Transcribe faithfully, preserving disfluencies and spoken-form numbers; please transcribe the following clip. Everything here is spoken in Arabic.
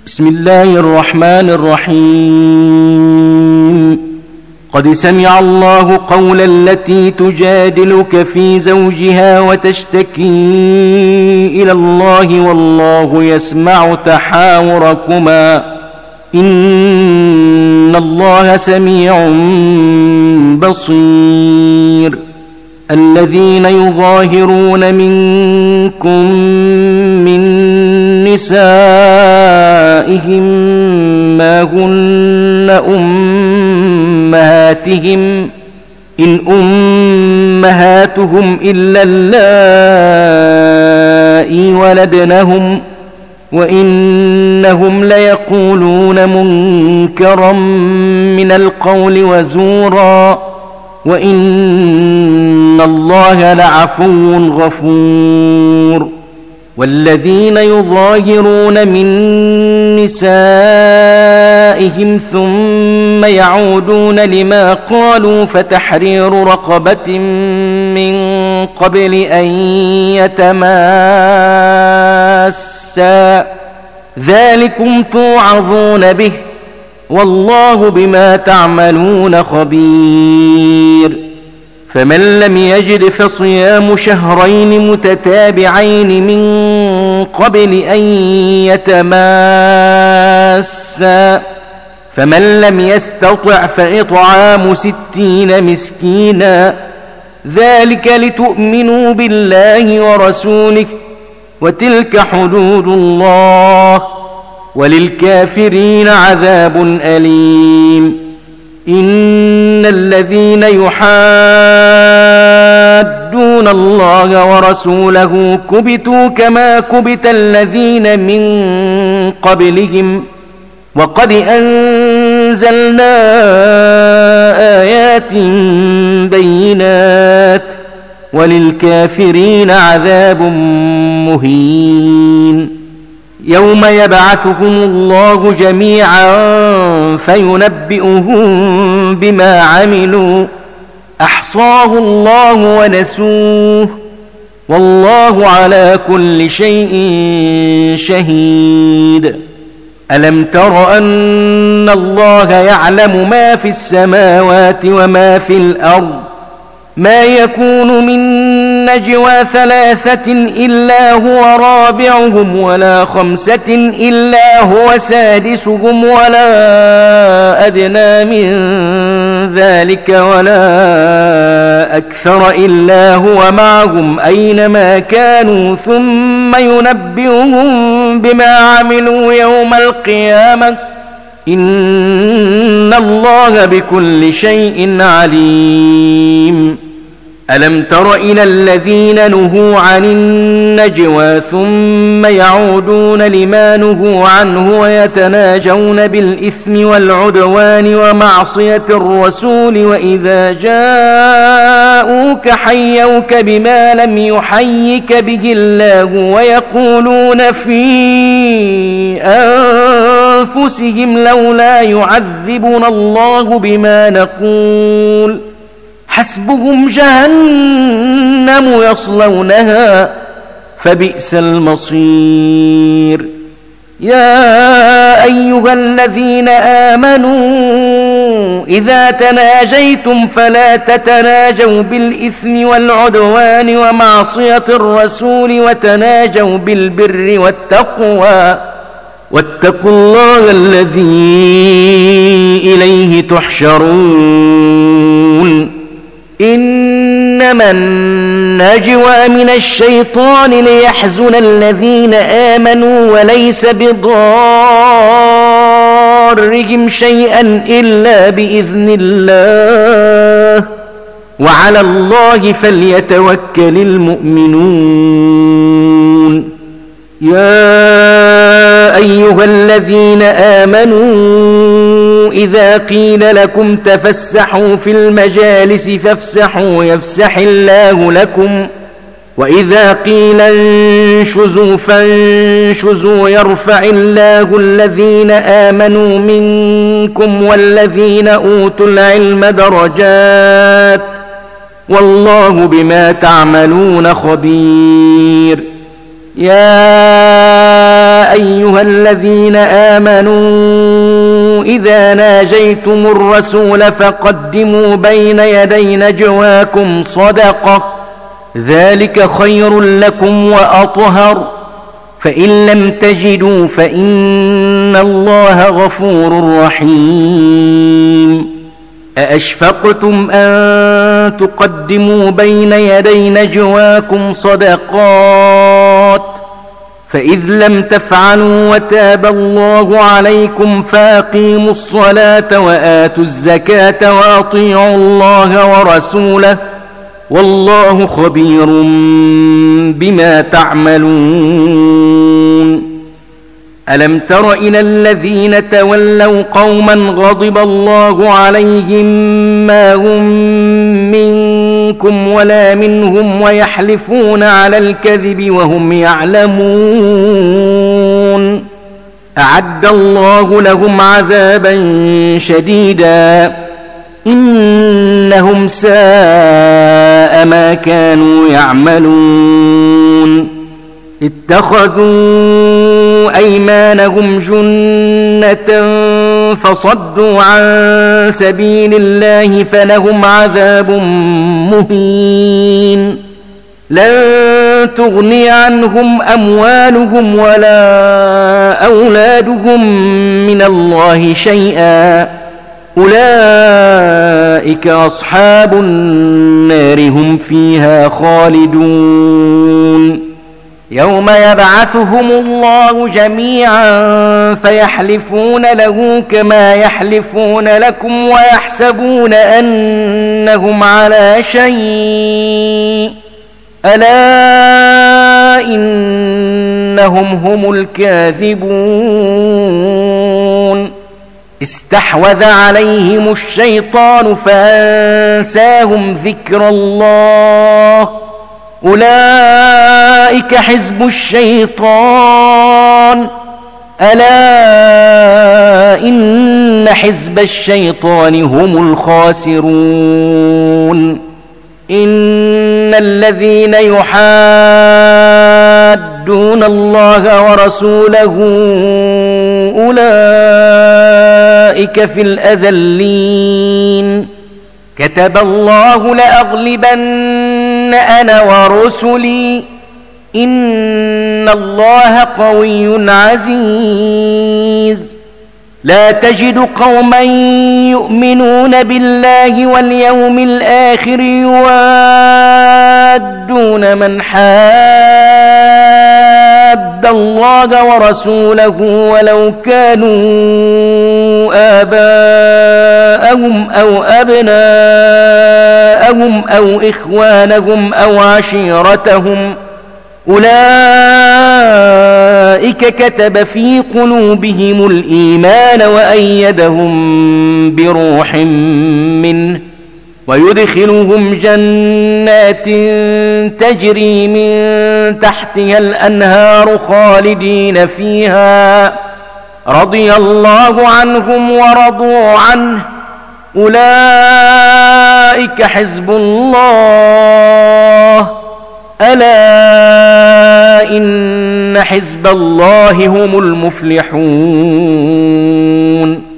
بسم الله الرحمن الرحيم. قد سمع الله قول التي تجادلك في زوجها وتشتكي إلى الله والله يسمع تحاوركما إن الله سميع بصير. الذين يظاهرون منكم من نسائهم ما هن أمهاتهم إن أمهاتهم إلا اللائي ولدنهم وإنهم ليقولون منكرا من القول وزورا وإن الله لعفو غفور. والذين يظاهرون من نسائهم ثم يعودون لما قالوا فتحرير رقبة من قبل أن يتماسا ذلكم توعظون به والله بما تعملون خبير. فمن لم يجد فصيام شهرين متتابعين من قبل أن يتماسا فمن لم يستطع فإطعام ستين مسكينا ذلك لتؤمنوا بالله ورسوله وتلك حدود الله وللكافرين عذاب أليم. إن الذين يحادون الله ورسوله كبتوا كما كبت الذين من قبلهم وقد أنزلنا آيات بينات وللكافرين عذاب مهين. يوم يبعثهم الله جميعا فينبئهم بما عملوا أحصاه الله ونسوه والله على كل شيء شهيد. ألم تر أن الله يعلم ما في السماوات وما في الأرض ما يكون من نجوى ثلاثة إلا هو رابعهم ولا خمسة إلا هو سادسهم ولا أدنى من ذلك ولا أكثر إلا هو معهم أينما كانوا ثم ينبئهم بما عملوا يوم القيامة إن الله بكل شيء عليم. ألم تر إلى الذين نهوا عن النجوى ثم يعودون لما نهوا عنه ويتناجون بالإثم والعدوان ومعصية الرسول وإذا جاءوك حيوك بما لم يحيك به الله ويقولون في أنفسهم لولا يعذبنا الله بما نقول حسبهم جهنم يصلونها فبئس المصير. يا أيها الذين آمنوا إذا تناجيتم فلا تتناجوا بالإثم والعدوان ومعصية الرسول وتناجوا بالبر والتقوى واتقوا الله الذي إليه تحشرون. إنما النجوى من الشيطان ليحزن الذين آمنوا وليس بضارهم شيئا إلا بإذن الله وعلى الله فليتوكل المؤمنون. يا أيها الذين آمنوا إذا قيل لكم تفسحوا في المجالس فافسحوا يفسح الله لكم وإذا قيل انشزوا فانشزوا يرفع الله الذين آمنوا منكم والذين أوتوا العلم درجات والله بما تعملون خبير. يا أيها الذين آمنوا إذا ناجيتم الرسول فقدموا بين يدي نجواكم صدقة ذلك خير لكم وأطهر فإن لم تجدوا فإن الله غفور رحيم أأشفقتم أن تقدموا بين يدي نجواكم صدقات فإذ لم تفعلوا وتاب الله عليكم فأقيموا الصلاة وآتوا الزكاة وأطيعوا الله ورسوله والله خبير بما تعملون ألم تر إلى الذين تولوا قوما غضب الله عليهم ما هم منكم ولا منهم ويحلفون على الكذب وهم يعلمون أعد الله لهم عذابا شديدا إنهم ساء ما كانوا يعملون اتخذوا أيمانهم جنة فصدوا عن سبيل الله فلهم عذاب مهين لن تغني عنهم أموالهم ولا أولادهم من الله شيئا أولئك أصحاب النار هم فيها خالدون يوم يبعثهم الله جميعا فيحلفون له كما يحلفون لكم ويحسبون أنهم على شيء ألا إنهم هم الكاذبون استحوذ عليهم الشيطان فأنساهم ذكر الله أولئك حزب الشيطان ألا إن حزب الشيطان هم الخاسرون إن الذين يحادون الله ورسوله أولئك في الأذلين كتب الله لأغلبن أنا ورسلي إن الله قوي عزيز لا تجد قوما يؤمنون بالله واليوم الآخر يوادون من حاد الله ورسوله ولو كانوا آباءهم أو أبناءهم أو إخوانهم أو عشيرتهم أولئك كتب في قلوبهم الإيمان وأيدهم بروح منه ويدخلهم جنات تجري من تحتها الأنهار خالدين فيها رضي الله عنهم ورضوا عنه أولئك حزب الله ألا إن حزب الله هم المفلحون